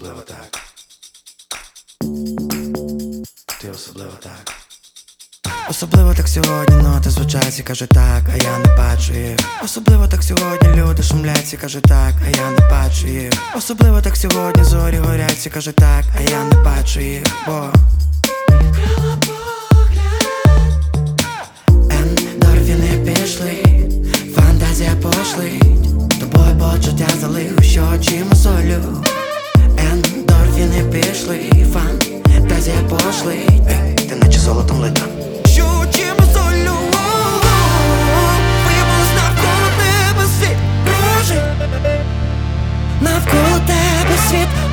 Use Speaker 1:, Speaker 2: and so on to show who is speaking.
Speaker 1: особливо так. Ти особливо так. Особливо так сьогодні ноти звучать і каже так, а я не бачу їх. Особливо так сьогодні люди шумлять і каже так, а я не бачу їх. Особливо так сьогодні зорі горять і каже так, а я не бачу їх, бо ендорфіни пішли, фантазія пошлить, тобою почуття залив, що очима солю. Ендорфіни пішли, фантазія пошлить. Ти наче золотом лита, що очима солю. Виявилось навколо тебе світ кружить, навколо тебе світ